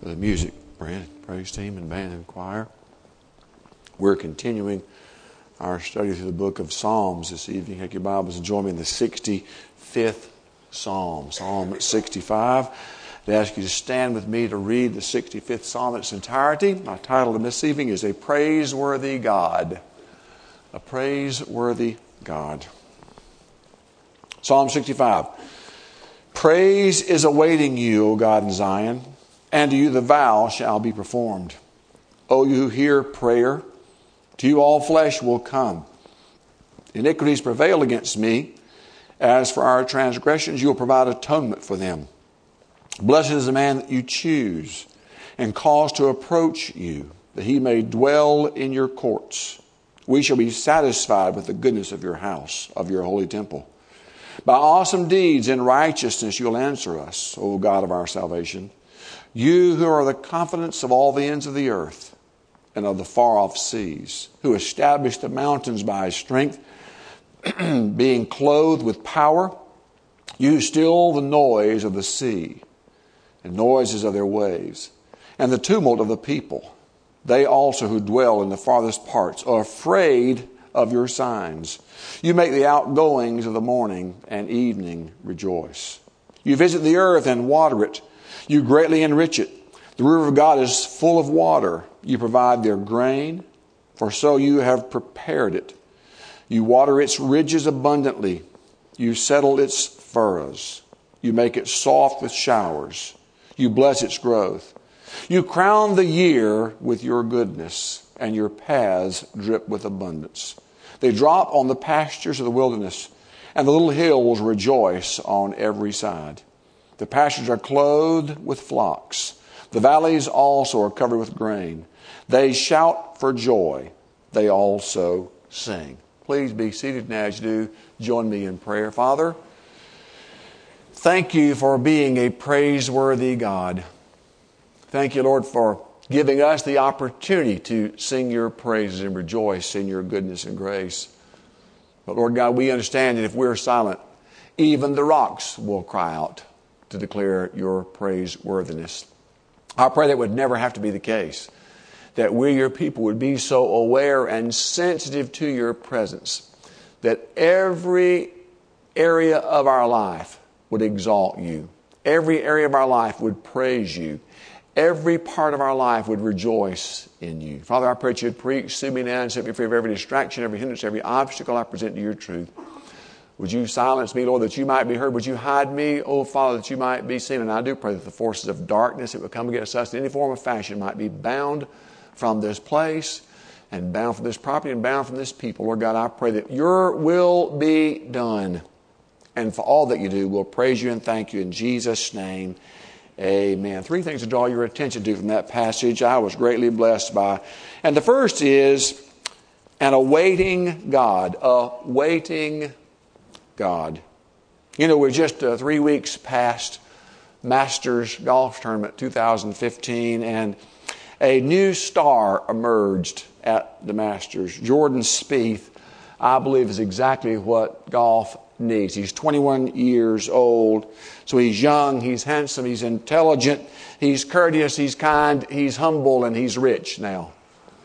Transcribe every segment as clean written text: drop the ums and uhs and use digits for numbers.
for the music, Brand, praise team, and band and choir. We're continuing our study through the book of Psalms this evening. Take your Bibles and join me in the 65th Psalm, Psalm 65. I'd ask you to stand with me to read the 65th Psalm in its entirety. My title this evening is A Praiseworthy God. A Praiseworthy God. Psalm 65. Praise is awaiting you, O God in Zion, and to you the vow shall be performed. O you who hear prayer, to you all flesh will come. Iniquities prevail against me. As for our transgressions, you will provide atonement for them. Blessed is the man that you choose and cause to approach you, that he may dwell in your courts. We shall be satisfied with the goodness of your house, of your holy temple. By awesome deeds in righteousness you'll answer us, O God of our salvation. You who are the confidence of all the ends of the earth and of the far-off seas, who established the mountains by his strength, being clothed with power, you still the noise of the sea and noises of their waves and the tumult of the people. They also who dwell in the farthest parts are afraid of your signs. You make the outgoings of the morning and evening rejoice. You visit the earth and water it. You greatly enrich it. The river of God is full of water. You provide their grain, for so you have prepared it. You water its ridges abundantly. You settle its furrows. You make it soft with showers. You bless its growth. You crown the year with your goodness, and your paths drip with abundance. They drop on the pastures of the wilderness, and the little hills rejoice on every side. The pastures are clothed with flocks. The valleys also are covered with grain. They shout for joy. They also sing. Please be seated, and as you do, join me in prayer. Father, thank you for being a praiseworthy God. Thank you, Lord, for giving us the opportunity to sing your praises and rejoice in your goodness and grace. But Lord God, we understand that if we're silent, even the rocks will cry out to declare your praiseworthiness. I pray that would never have to be the case, that we, your people, would be so aware and sensitive to your presence that every area of our life would exalt you. Every area of our life would praise you. Every part of our life would rejoice in you. Father, I pray that you would preach through me now and set me free of every distraction, every hindrance, every obstacle I present to your truth. Would you silence me, Lord, that you might be heard? Would you hide me, oh Father, that you might be seen? And I do pray that the forces of darkness that would come against us in any form or fashion might be bound from this place and bound from this property and bound from this people. Lord God, I pray that your will be done. And for all that you do, we'll praise you and thank you in Jesus' name. Amen. Three things to draw your attention to from that passage I was greatly blessed by. And the first is an awaiting God. Awaiting God. You know, we're just 3 weeks past Masters Golf Tournament 2015, and a new star emerged at the Masters. Jordan Spieth, I believe, is exactly what golf needs. He's 21 years old, so he's young, he's handsome, he's intelligent, he's courteous, he's kind, he's humble, and he's rich now.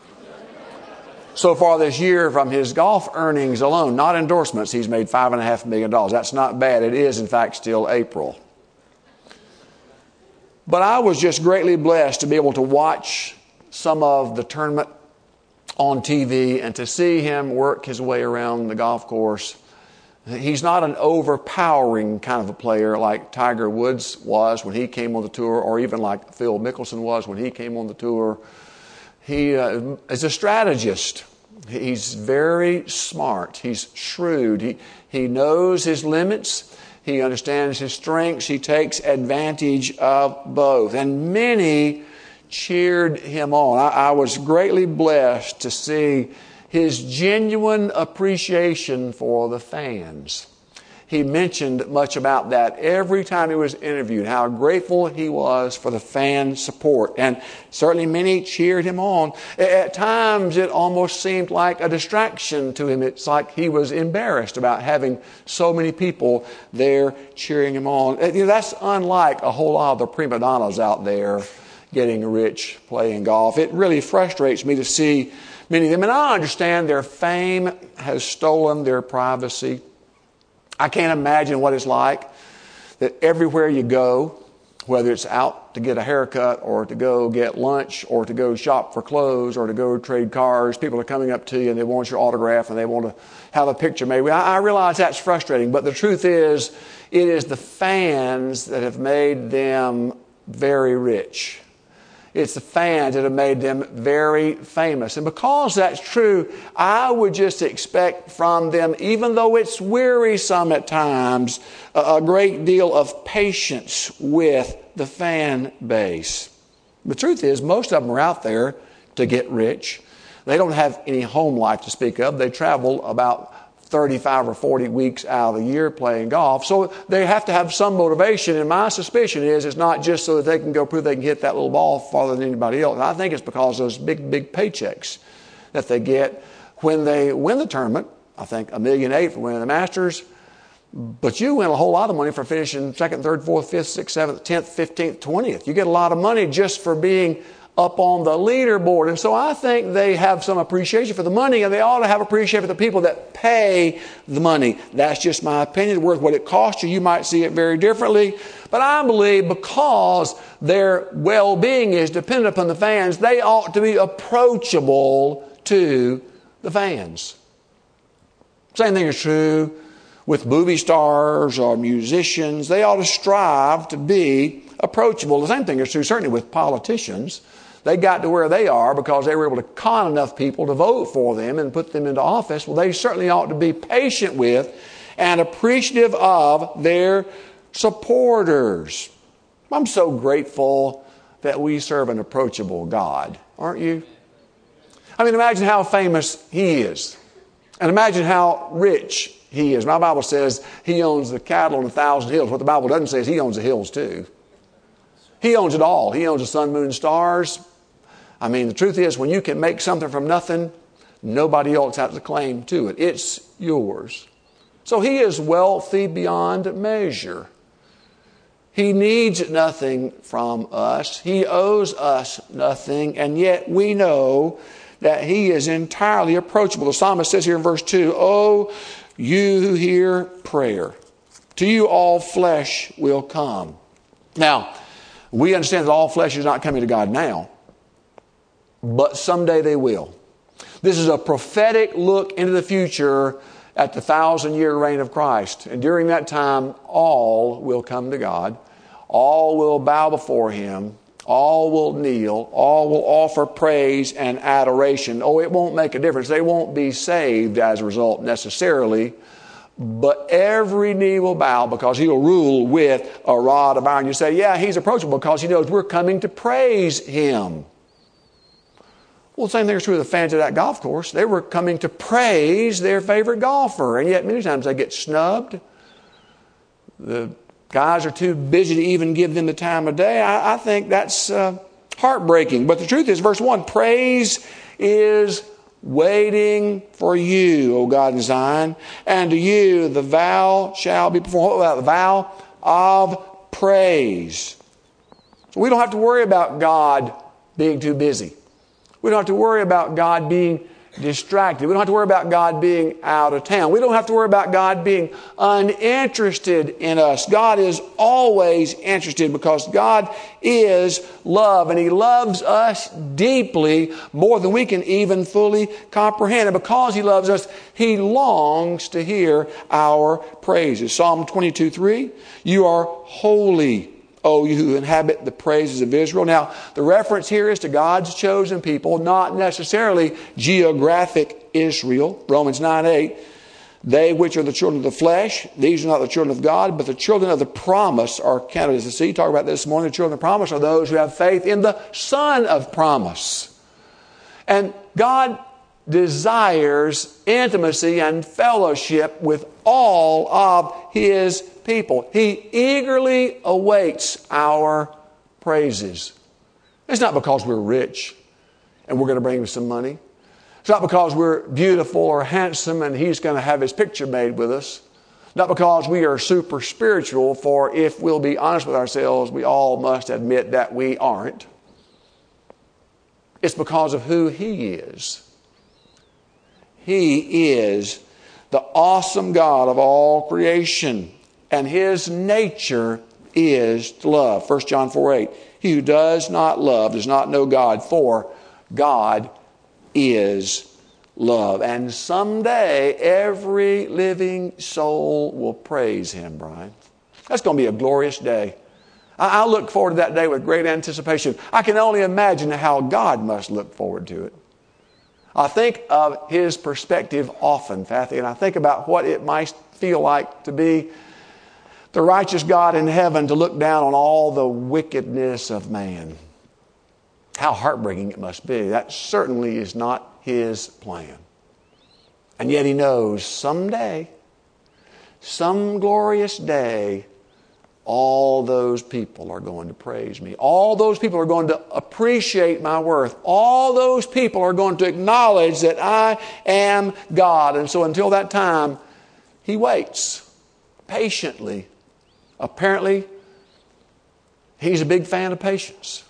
So far this year, from his golf earnings alone, not endorsements, he's made $5.5 million. That's not bad. It is, in fact, still April. But I was just greatly blessed to be able to watch some of the tournament on TV and to see him work his way around the golf course. He's not an overpowering kind of a player like Tiger Woods was when he came on the tour, or even like Phil Mickelson was when he came on the tour. He is a strategist. He's very smart. He's shrewd. He knows his limits. He understands his strengths. He takes advantage of both. And many cheered him on. I was greatly blessed to see his genuine appreciation for the fans. He mentioned much about that every time he was interviewed, how grateful he was for the fan support. And certainly many cheered him on. At times it almost seemed like a distraction to him. It's like he was embarrassed about having so many people there cheering him on. You know, that's unlike a whole lot of the prima donnas out there getting rich playing golf. It really frustrates me to see many of them. And I understand their fame has stolen their privacy. I can't imagine what it's like that everywhere you go, whether it's out to get a haircut or to go get lunch or to go shop for clothes or to go trade cars, people are coming up to you and they want your autograph and they want to have a picture made. I realize that's frustrating, but the truth is, it is the fans that have made them very rich. It's the fans that have made them very famous. And because that's true, I would just expect from them, even though it's wearisome at times, a great deal of patience with the fan base. The truth is, most of them are out there to get rich. They don't have any home life to speak of. They travel about 35 or 40 weeks out of the year playing golf. So they have to have some motivation. And my suspicion is it's not just so that they can go prove they can hit that little ball farther than anybody else. I think it's because of those big, big paychecks that they get when they win the tournament. I think $1.8 million for winning the Masters. But you win a whole lot of money for finishing 2nd, 3rd, 4th, 5th, 6th, 7th, 10th, 15th, 20th. You get a lot of money just for being up on the leaderboard. And so I think they have some appreciation for the money, and they ought to have appreciation for the people that pay the money. That's just my opinion. Worth what it costs you. You might see it very differently. But I believe because their well-being is dependent upon the fans, they ought to be approachable to the fans. Same thing is true with movie stars or musicians. They ought to strive to be approachable. The same thing is true certainly with politicians. They got to where they are because they were able to con enough people to vote for them and put them into office. Well, they certainly ought to be patient with and appreciative of their supporters. I'm so grateful that we serve an approachable God, aren't you? I mean, imagine how famous He is. And imagine how rich He is. My Bible says He owns the cattle on 1,000 hills. What the Bible doesn't say is He owns the hills too. He owns it all. He owns the sun, moon, stars. I mean, the truth is, when you can make something from nothing, nobody else has a claim to it. It's yours. So He is wealthy beyond measure. He needs nothing from us. He owes us nothing, and yet we know that He is entirely approachable. The psalmist says here in verse 2, "Oh, you who hear prayer, to you all flesh will come." Now, we understand that all flesh is not coming to God now, but someday they will. This is a prophetic look into the future at the 1,000-year reign of Christ. And during that time, all will come to God. All will bow before Him. All will kneel. All will offer praise and adoration. Oh, it won't make a difference. They won't be saved as a result necessarily. But every knee will bow because He'll rule with a rod of iron. You say, yeah, He's approachable because He knows we're coming to praise Him. Well, the same thing is true of the fans of that golf course. They were coming to praise their favorite golfer. And yet many times they get snubbed. The guys are too busy to even give them the time of day. I think that's heartbreaking. But the truth is, verse 1, praise is waiting for you, O God in Zion, and to you the vow shall be performed. What about the vow of praise? So we don't have to worry about God being too busy. We don't have to worry about God being distracted. We don't have to worry about God being out of town. We don't have to worry about God being uninterested in us. God is always interested because God is love, and He loves us deeply, more than we can even fully comprehend. And because He loves us, He longs to hear our praises. Psalm 22:3, "You are holy, O you who inhabit the praises of Israel." Now, the reference here is to God's chosen people, not necessarily geographic Israel. Romans 9:8, "They which are the children of the flesh, these are not the children of God, but the children of the promise are counted as the seed." Talk about this morning. The children of the promise are those who have faith in the Son of promise. And God desires intimacy and fellowship with all of His people. He eagerly awaits our praises. It's not because we're rich and we're going to bring Him some money. It's not because we're beautiful or handsome and He's going to have His picture made with us. Not because we are super spiritual, for if we'll be honest with ourselves, we all must admit that we aren't. It's because of who He is. He is the awesome God of all creation, and His nature is to love. 1 John 4:8. He who does not love does not know God, for God is love. And someday every living soul will praise Him, Brian. That's going to be a glorious day. I look forward to that day with great anticipation. I can only imagine how God must look forward to it. I think of His perspective often, Fathy, and I think about what it might feel like to be the righteous God in heaven, to look down on all the wickedness of man. How heartbreaking it must be. That certainly is not His plan. And yet He knows someday, some glorious day, all those people are going to praise me. All those people are going to appreciate my worth. All those people are going to acknowledge that I am God. And so until that time, He waits patiently. Apparently, He's a big fan of patience.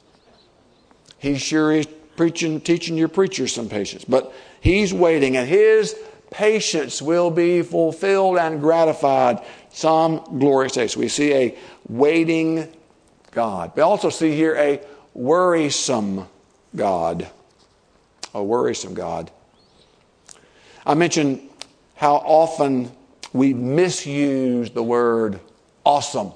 He sure is teaching your preachers some patience. But He's waiting, and His patience will be fulfilled and gratified some glorious day. So we see a waiting God. We also see here a worrisome God. A worrisome God. I mentioned how often we misuse the word awesome.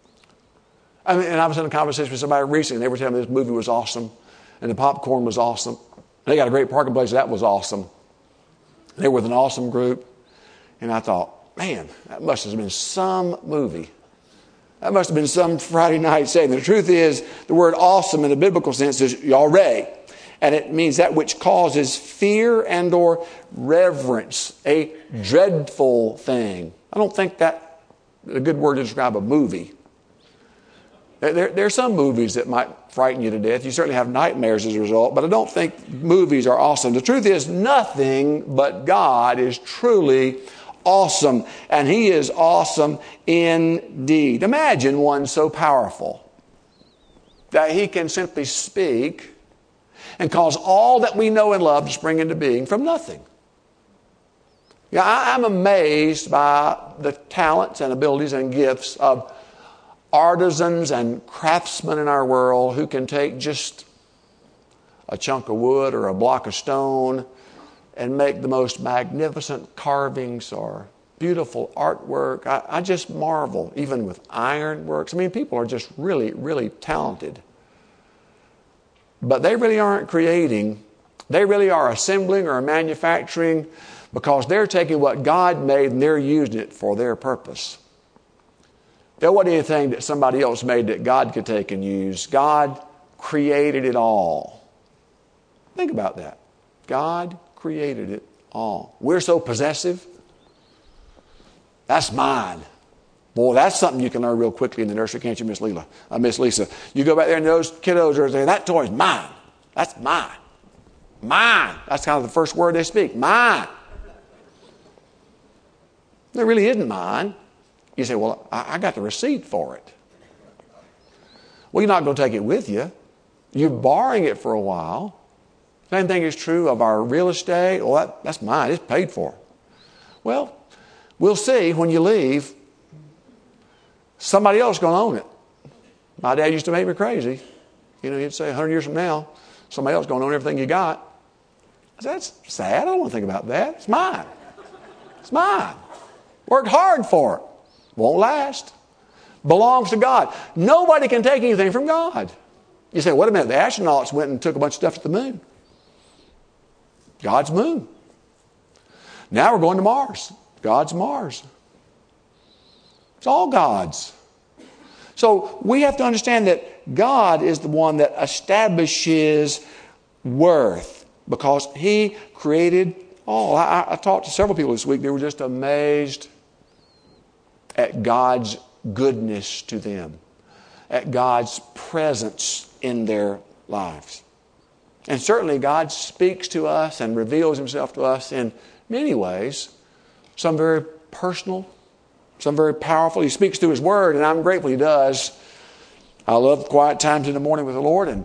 I was in a conversation with somebody recently, and they were telling me this movie was awesome, and the popcorn was awesome. They got a great parking place, that was awesome. They were with an awesome group, and I thought, man, that must have been some movie. That must have been some Friday night saying. The truth is, the word awesome in the biblical sense is yareh, and it means that which causes fear and or reverence, a dreadful thing. I don't think that's a good word to describe a movie. There are some movies that might frighten you to death. You certainly have nightmares as a result, but I don't think movies are awesome. The truth is, nothing but God is truly awesome, and He is awesome indeed. Imagine one so powerful that He can simply speak and cause all that we know and love to spring into being from nothing. Yeah, I'm amazed by the talents and abilities and gifts of artisans and craftsmen in our world who can take just a chunk of wood or a block of stone and make the most magnificent carvings or beautiful artwork. I just marvel, even with ironworks. I mean, people are just really, really talented. But they really aren't creating. They really are assembling or manufacturing because they're taking what God made and they're using it for their purpose. There wasn't anything that somebody else made that God could take and use. God created it all. Think about that. God created it all. We're so possessive. That's mine. Boy, that's something you can learn real quickly in the nursery, can't you, Miss Lisa? You go back there and those kiddos are saying, that toy's mine. That's mine. Mine. That's kind of the first word they speak. Mine. It really isn't mine. You say, well, I got the receipt for it. Well, you're not going to take it with you. You're borrowing it for a while. Same thing is true of our real estate. Well, that's mine. It's paid for. Well, we'll see when you leave. Somebody else is going to own it. My dad used to make me crazy. You know, he'd say 100 years from now, somebody else is going to own everything you got. I said, that's sad. I don't want to think about that. It's mine. It's mine. Worked hard for it. Won't last. Belongs to God. Nobody can take anything from God. You say, wait a minute, the astronauts went and took a bunch of stuff to the moon. God's moon. Now we're going to Mars. God's Mars. It's all God's. So we have to understand that God is the one that establishes worth because He created all. I talked to several people this week. They were just amazed at God's goodness to them, at God's presence in their lives. And certainly God speaks to us and reveals Himself to us in many ways, some very personal, some very powerful. He speaks through His Word, and I'm grateful He does. I love quiet times in the morning with the Lord, and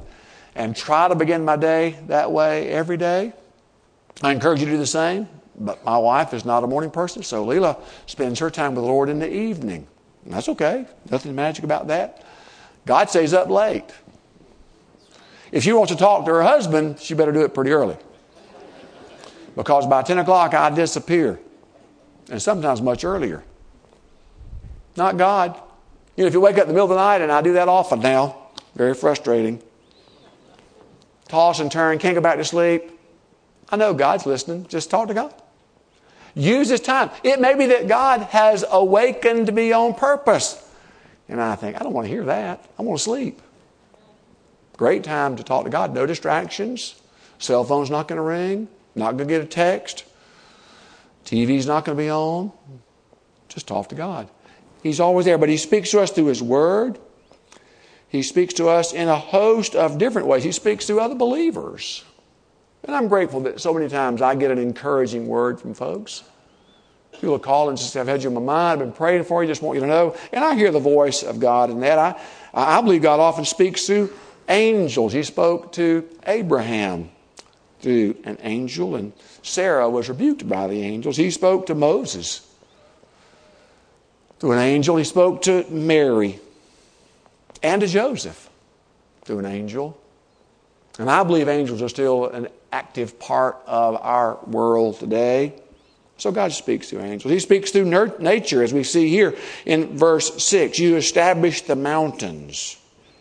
and try to begin my day that way every day. I encourage you to do the same. But my wife is not a morning person, so Leela spends her time with the Lord in the evening. And that's okay. Nothing magic about that. God stays up late. If she wants to talk to her husband, she better do it pretty early. Because by 10 o'clock, I disappear. And sometimes much earlier. Not God. You know, if you wake up in the middle of the night, and I do that often now, very frustrating. Toss and turn, can't go back to sleep. I know God's listening. Just talk to God. Use this time. It may be that God has awakened me on purpose. And I think, I don't want to hear that. I want to sleep. Great time to talk to God. No distractions. Cell phone's not going to ring. Not going to get a text. TV's not going to be on. Just talk to God. He's always there, but He speaks to us through His Word. He speaks to us in a host of different ways. He speaks to other believers. And I'm grateful that so many times I get an encouraging word from folks. People will call and say, I've had you in my mind, I've been praying for you, just want you to know. And I hear the voice of God in that. I believe God often speaks through angels. He spoke to Abraham through an angel, and Sarah was rebuked by the angels. He spoke to Moses through an angel. He spoke to Mary and to Joseph through an angel. And I believe angels are still an active part of our world today. So God speaks through angels. He speaks through nature, as we see here in verse 6. You established the mountains.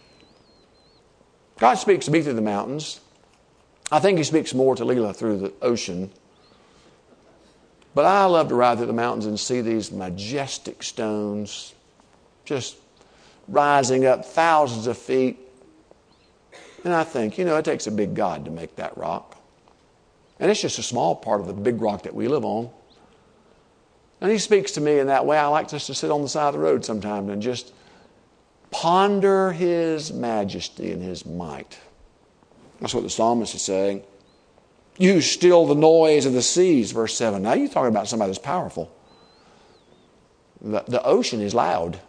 God speaks to me through the mountains. I think He speaks more to Leela through the ocean. But I love to ride through the mountains and see these majestic stones just rising up thousands of feet. And I think, it takes a big God to make that rock. And it's just a small part of the big rock that we live on. And He speaks to me in that way. I like just to sit on the side of the road sometimes and just ponder His majesty and His might. That's what the psalmist is saying. You still the noise of the seas, verse 7. Now you're talking about somebody that's powerful. The ocean is loud.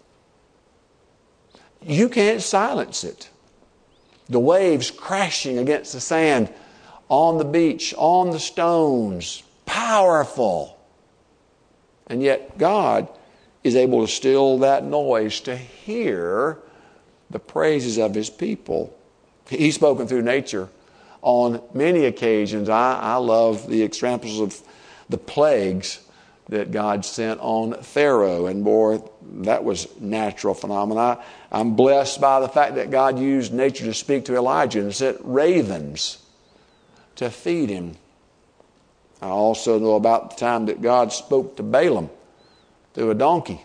You can't silence it. The waves crashing against the sand, on the beach, on the stones. Powerful. And yet God is able to still that noise to hear the praises of His people. He's spoken through nature on many occasions. I love the examples of the plagues that God sent on Pharaoh. And boy, that was natural phenomena. I'm blessed by the fact that God used nature to speak to Elijah and sent ravens to feed him. I also know about the time that God spoke to Balaam through a donkey.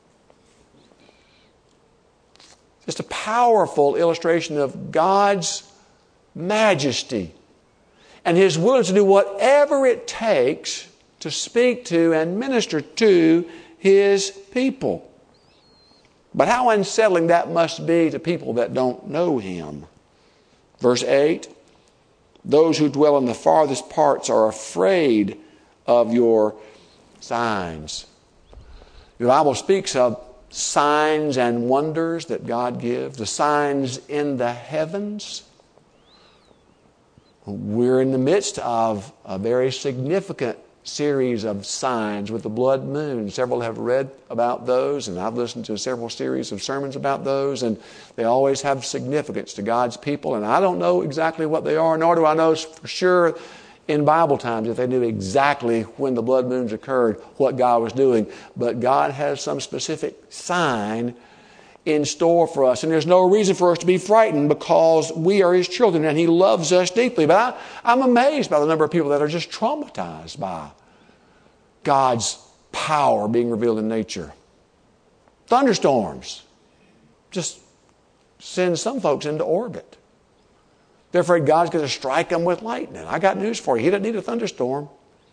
Just a powerful illustration of God's majesty and His willingness to do whatever it takes to speak to and minister to His people. But how unsettling that must be to people that don't know Him. Verse 8, those who dwell in the farthest parts are afraid of your signs. The Bible speaks of signs and wonders that God gives, the signs in the heavens. We're in the midst of a very significant series of signs with the blood moon. Several have read about those, and I've listened to several series of sermons about those, and they always have significance to God's people. And I don't know exactly what they are, nor do I know for sure in Bible times if they knew exactly when the blood moons occurred, what God was doing. But God has some specific sign in store for us. And there's no reason for us to be frightened because we are His children and He loves us deeply. But I'm amazed by the number of people that are just traumatized by God's power being revealed in nature. Thunderstorms just send some folks into orbit. They're afraid God's going to strike them with lightning. I got news for you. He doesn't need a thunderstorm.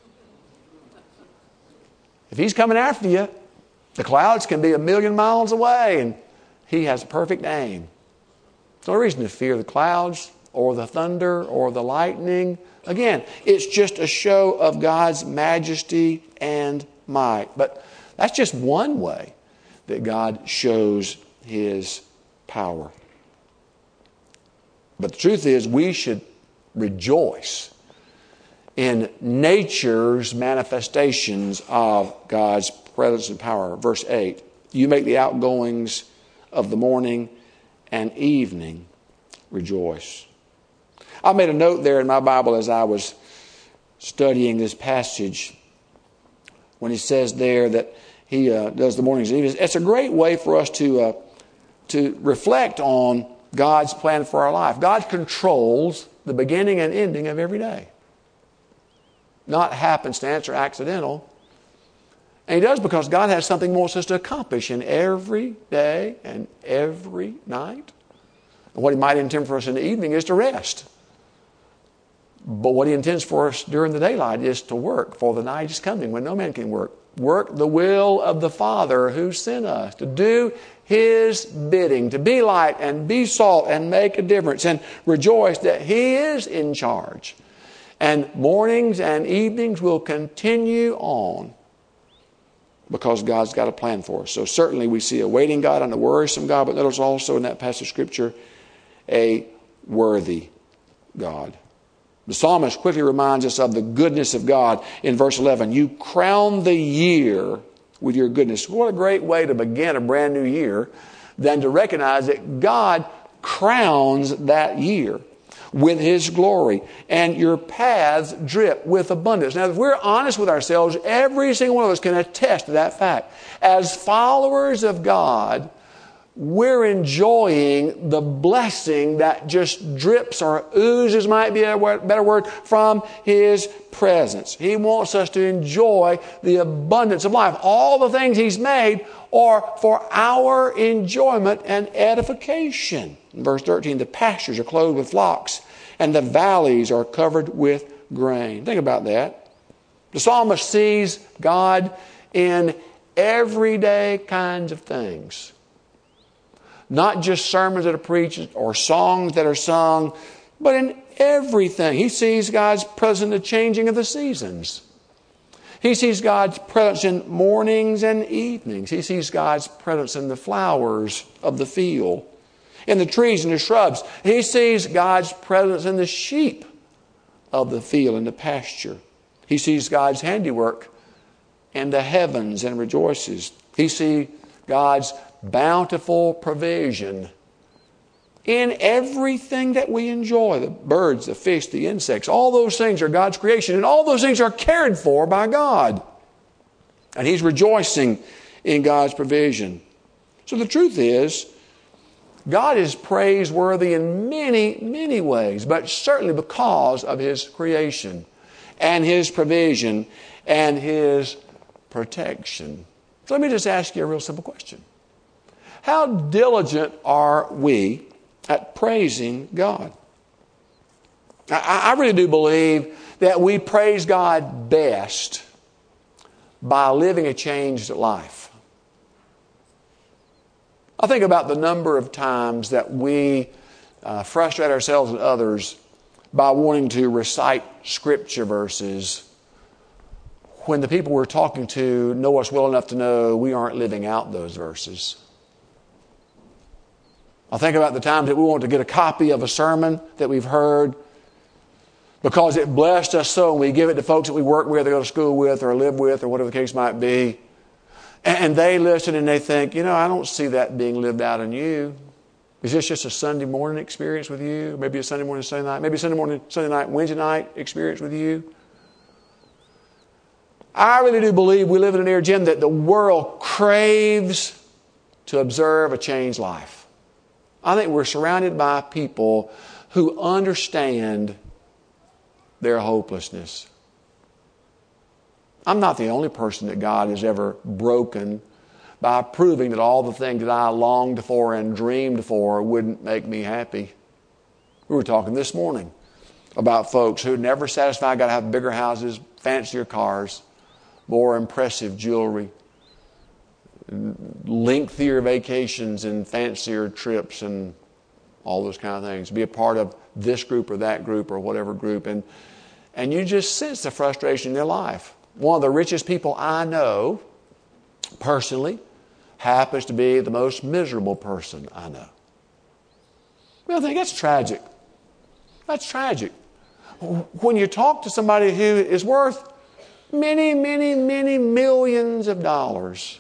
If He's coming after you, the clouds can be 1,000,000 miles away and He has a perfect aim. There's no reason to fear the clouds or the thunder or the lightning. Again, it's just a show of God's majesty and might. But that's just one way that God shows His power. But the truth is, we should rejoice in nature's manifestations of God's presence and power. Verse 8, you make the outgoings of the morning and evening rejoice. I made a note there in my Bible as I was studying this passage when he says there that he does the mornings and evenings. It's a great way for us to reflect on God's plan for our life. God controls the beginning and ending of every day. Not happenstance or accidental. And he does because God has something more for us to accomplish in every day and every night. And what he might intend for us in the evening is to rest. But what he intends for us during the daylight is to work, for the night is coming when no man can work. Work the will of the Father who sent us, to do his bidding, to be light and be salt and make a difference, and rejoice that he is in charge. And mornings and evenings will continue on because God's got a plan for us. So certainly we see a waiting God and a worrisome God, but notice also in that passage of Scripture a worthy God. The psalmist quickly reminds us of the goodness of God in verse 11. You crown the year with your goodness. What a great way to begin a brand new year than to recognize that God crowns that year with his glory. And your paths drip with abundance. Now, if we're honest with ourselves, every single one of us can attest to that fact. As followers of God, we're enjoying the blessing that just drips or oozes, might be a better word, from his presence. He wants us to enjoy the abundance of life. All the things he's made are for our enjoyment and edification. In verse 13, the pastures are clothed with flocks, and the valleys are covered with grain. Think about that. The psalmist sees God in everyday kinds of things. Not just sermons that are preached or songs that are sung, but in everything. He sees God's presence in the changing of the seasons. He sees God's presence in mornings and evenings. He sees God's presence in the flowers of the field, in the trees and the shrubs. He sees God's presence in the sheep of the field and the pasture. He sees God's handiwork in the heavens and rejoices. He sees God's bountiful provision in everything that we enjoy. The birds, the fish, the insects, all those things are God's creation, and all those things are cared for by God. And he's rejoicing in God's provision. So the truth is, God is praiseworthy in many, many ways, but certainly because of his creation and his provision and his protection. So let me just ask you a real simple question. How diligent are we at praising God? I really do believe that we praise God best by living a changed life. I think about the number of times that we frustrate ourselves and others by wanting to recite scripture verses when the people we're talking to know us well enough to know we aren't living out those verses. I think about the times that we want to get a copy of a sermon that we've heard because it blessed us so, and we give it to folks that we work with or go to school with or live with or whatever the case might be. And they listen and they think, I don't see that being lived out in you. Is this just a Sunday morning experience with you? Maybe a Sunday morning, Sunday night. Maybe a Sunday morning, Sunday night, Wednesday night experience with you. I really do believe we live in an era, Jim, that the world craves to observe a changed life. I think we're surrounded by people who understand their hopelessness. I'm not the only person that God has ever broken by proving that all the things that I longed for and dreamed for wouldn't make me happy. We were talking this morning about folks who never satisfied, got to have bigger houses, fancier cars, more impressive jewelry, lengthier vacations and fancier trips and all those kind of things. Be a part of this group or that group or whatever group. And you just sense the frustration in their life. One of the richest people I know personally happens to be the most miserable person I know. Well, I think that's tragic. That's tragic. When you talk to somebody who is worth many, many, many millions of dollars,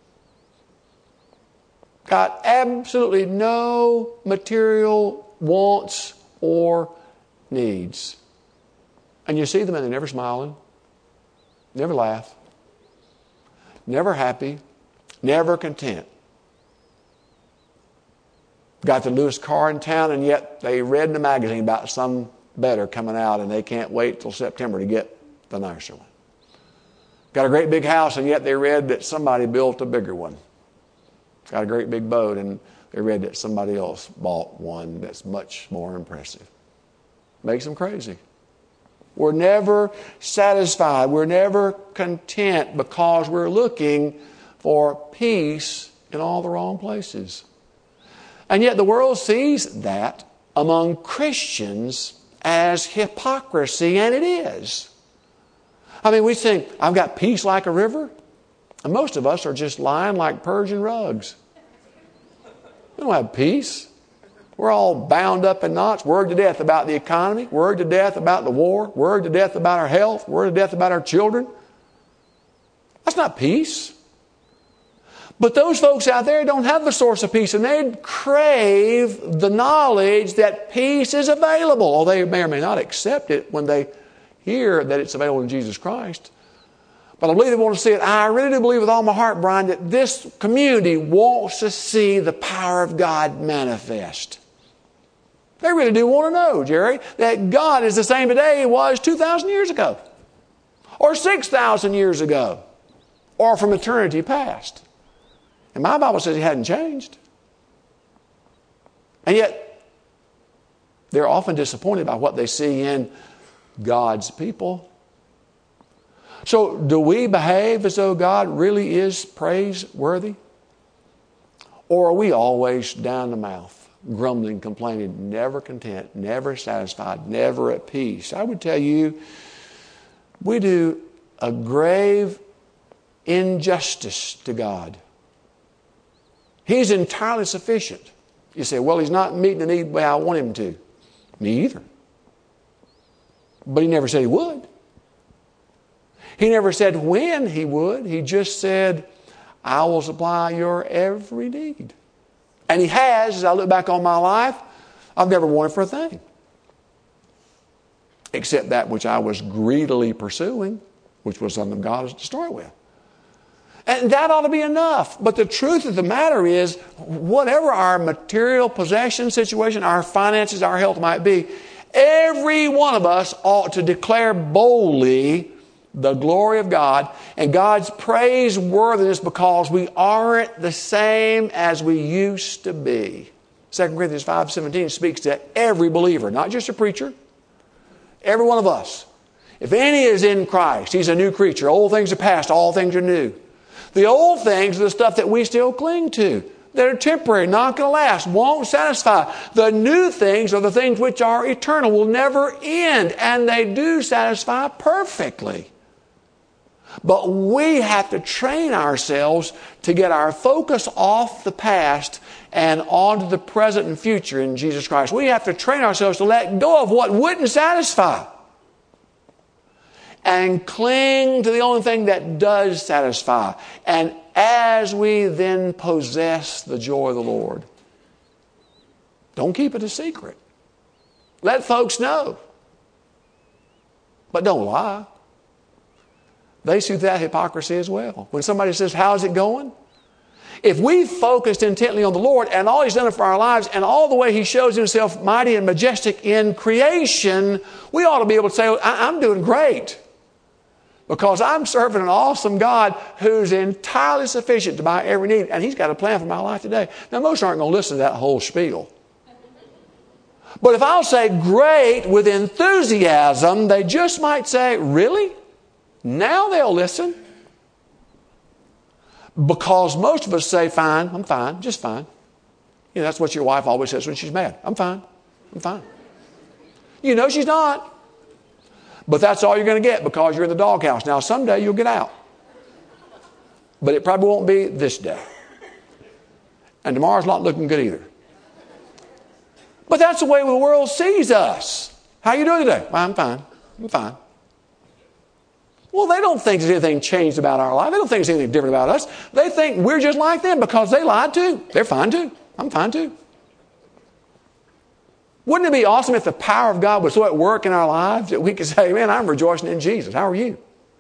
got absolutely no material wants or needs, and you see them and they're never smiling, never laugh, never happy, never content. Got the newest car in town, and yet they read in the magazine about some better coming out, and they can't wait till September to get the nicer one. Got a great big house, and yet they read that somebody built a bigger one. Got a great big boat, and they read that somebody else bought one that's much more impressive. Makes them crazy. We're never satisfied. We're never content because we're looking for peace in all the wrong places. And yet the world sees that among Christians as hypocrisy, and it is. I mean, we think, I've got peace like a river, and most of us are just lying like Persian rugs. We don't have peace. We're all bound up in knots, worried to death about the economy, worried to death about the war, worried to death about our health, worried to death about our children. That's not peace. But those folks out there don't have the source of peace, and they crave the knowledge that peace is available. Or they may or may not accept it when they hear that it's available in Jesus Christ. But I believe they want to see it. I really do believe with all my heart, Brian, that this community wants to see the power of God manifest. They really do want to know, Jerry, that God is the same today he was 2,000 years ago, or 6,000 years ago, or from eternity past. And my Bible says he hadn't changed. And yet, they're often disappointed by what they see in God's people. So, do we behave as though God really is praiseworthy? Or are we always down the mouth, grumbling, complaining, never content, never satisfied, never at peace? I would tell you, we do a grave injustice to God. He's entirely sufficient. You say, well, he's not meeting the need the way I want him to. Me either. But he never said he would. He never said when he would. He just said, I will supply your every need. And he has. As I look back on my life, I've never wanted for a thing. Except that which I was greedily pursuing, which was something God was to start with. And that ought to be enough. But the truth of the matter is, whatever our material possession situation, our finances, our health might be, every one of us ought to declare boldly the glory of God and God's praiseworthiness because we aren't the same as we used to be. 2 Corinthians 5:17 speaks to every believer, not just a preacher, every one of us. If any is in Christ, he's a new creature. Old things are past, all things are new. The old things are the stuff that we still cling to, that are temporary, not going to last, won't satisfy. The new things are the things which are eternal, will never end, and they do satisfy perfectly. But we have to train ourselves to get our focus off the past and onto the present and future in Jesus Christ. We have to train ourselves to let go of what wouldn't satisfy and cling to the only thing that does satisfy. And as we then possess the joy of the Lord, don't keep it a secret. Let folks know. But don't lie. They see that hypocrisy as well. When somebody says, how's it going? If we focused intently on the Lord and all he's done for our lives and all the way he shows himself mighty and majestic in creation, we ought to be able to say, I'm doing great. Because I'm serving an awesome God who's entirely sufficient to my every need. And he's got a plan for my life today. Now, most aren't going to listen to that whole spiel. But if I'll say great with enthusiasm, they just might say, really? Now they'll listen. Because most of us say, fine, I'm fine, just fine. You know, that's what your wife always says when she's mad. I'm fine. You know she's not. But that's all you're going to get because you're in the doghouse. Now, someday you'll get out. But it probably won't be this day. And tomorrow's not looking good either. But that's the way the world sees us. How you doing today? Well, I'm fine. I'm fine. Well, they don't think there's anything changed about our life. They don't think there's anything different about us. They think we're just like them because they lied too. They're fine too. I'm fine too. Wouldn't it be awesome if the power of God was so at work in our lives that we could say, man, I'm rejoicing in Jesus. How are you?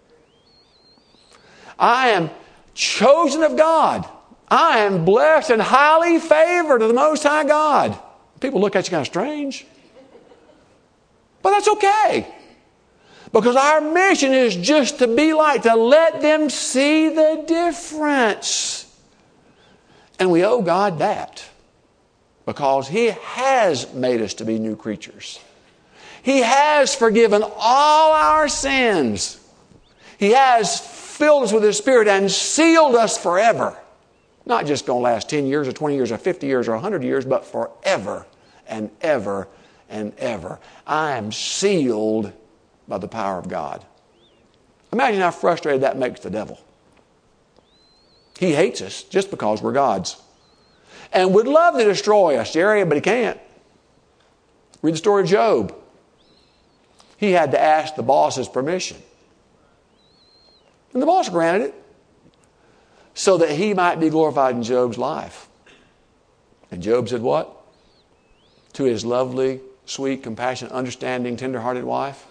I am chosen of God. I am blessed and highly favored of the Most High God. People look at you kind of strange. But that's okay. Because our mission is just to be like, to let them see the difference. And we owe God that. Because He has made us to be new creatures. He has forgiven all our sins. He has filled us with His Spirit and sealed us forever. Not just going to last 10 years or 20 years or 50 years or 100 years, but forever and ever and ever. I am sealed by the power of God. Imagine how frustrated that makes the devil. He hates us just because we're God's. And would love to destroy us, Jerry, but he can't. Read the story of Job. He had to ask the boss's permission. And the boss granted it so that he might be glorified in Job's life. And Job said what? To his lovely, sweet, compassionate, understanding, tender-hearted wife,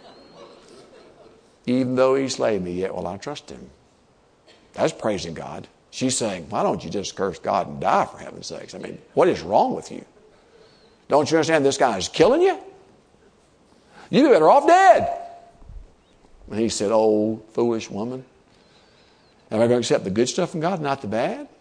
even though he slay me, yet will I trust him. That's praising God. She's saying, why don't you just curse God and die, for heaven's sakes? I mean, what is wrong with you? Don't you understand this guy is killing you? You'd be better off dead. And he said, oh, foolish woman. Am I going to accept the good stuff from God, not the bad?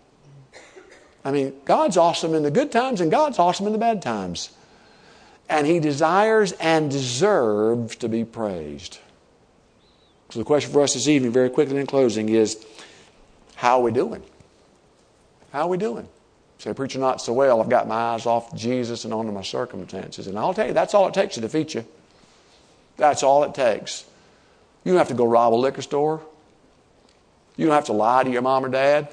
I mean, God's awesome in the good times and God's awesome in the bad times. And He desires and deserves to be praised. So the question for us this evening, very quickly in closing, is how are we doing? How are we doing? Say, preacher, not so well. I've got my eyes off Jesus and onto my circumstances. And I'll tell you, that's all it takes to defeat you. That's all it takes. You don't have to go rob a liquor store. You don't have to lie to your mom or dad.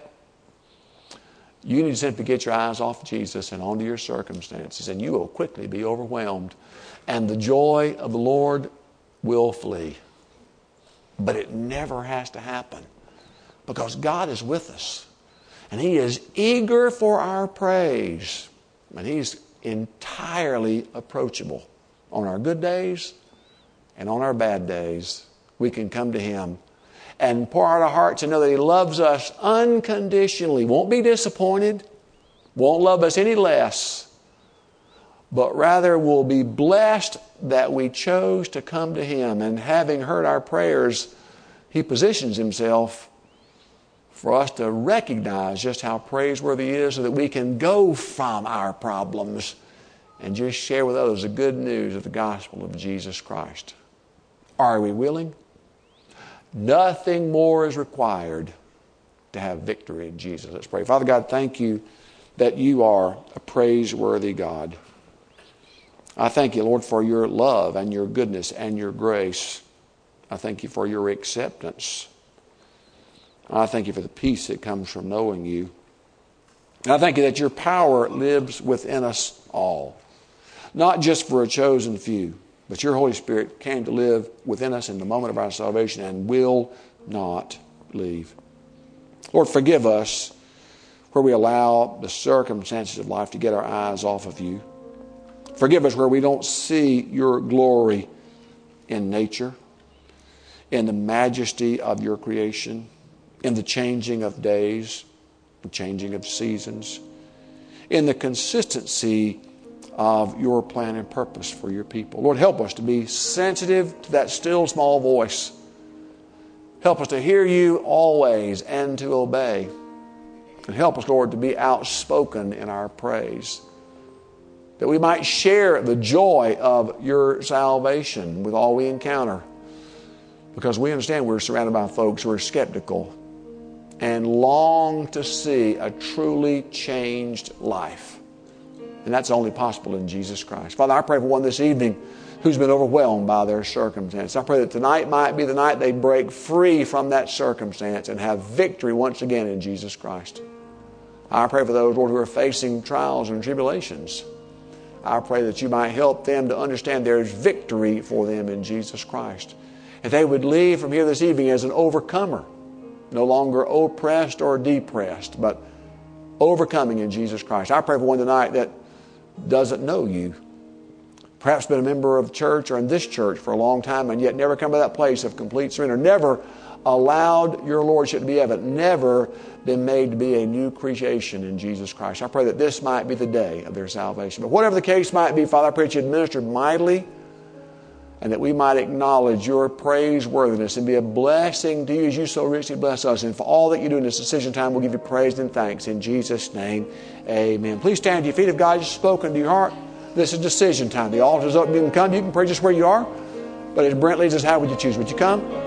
You need to simply get your eyes off Jesus and onto your circumstances, and you will quickly be overwhelmed. And the joy of the Lord will flee. But it never has to happen because God is with us. And He is eager for our praise. And He's entirely approachable. On our good days and on our bad days, we can come to Him and pour out our hearts and know that He loves us unconditionally. Won't be disappointed. Won't love us any less. But rather will be blessed that we chose to come to Him. And having heard our prayers, He positions Himself for us to recognize just how praiseworthy He is so that we can go from our problems and just share with others the good news of the gospel of Jesus Christ. Are we willing? Nothing more is required to have victory in Jesus. Let's pray. Father God, thank You that You are a praiseworthy God. I thank You, Lord, for Your love and Your goodness and Your grace. I thank You for Your acceptance. I thank You for the peace that comes from knowing You. And I thank You that Your power lives within us all. Not just for a chosen few, but Your Holy Spirit came to live within us in the moment of our salvation and will not leave. Lord, forgive us where we allow the circumstances of life to get our eyes off of You. Forgive us where we don't see Your glory in nature, in the majesty of Your creation, in the changing of days, the changing of seasons, in the consistency of Your plan and purpose for Your people. Lord, help us to be sensitive to that still small voice. Help us to hear You always and to obey. And help us, Lord, to be outspoken in our praise, that we might share the joy of Your salvation with all we encounter, because we understand we're surrounded by folks who are skeptical and long to see a truly changed life. And that's only possible in Jesus Christ. Father, I pray for one this evening who's been overwhelmed by their circumstance. I pray that tonight might be the night they break free from that circumstance and have victory once again in Jesus Christ. I pray for those, Lord, who are facing trials and tribulations. I pray that you might help them to understand there's victory for them in Jesus Christ. And they would leave from here this evening as an overcomer, no longer oppressed or depressed, but overcoming in Jesus Christ. I pray for one tonight that doesn't know you, perhaps been a member of church or in this church for a long time and yet never come to that place of complete surrender, never allowed your Lordship to be evident, never been made to be a new creation in Jesus Christ. I pray that this might be the day of their salvation. But whatever the case might be, Father, I pray that you administer mightily and that we might acknowledge your praiseworthiness and be a blessing to you as you so richly bless us. And for all that you do in this decision time, we'll give you praise and thanks. In Jesus' name, amen. Please stand to your feet if God has spoken to your heart. This is decision time. The altar's open. You can come. You can pray just where you are. But as Brent leads us, how would you choose? Would you come?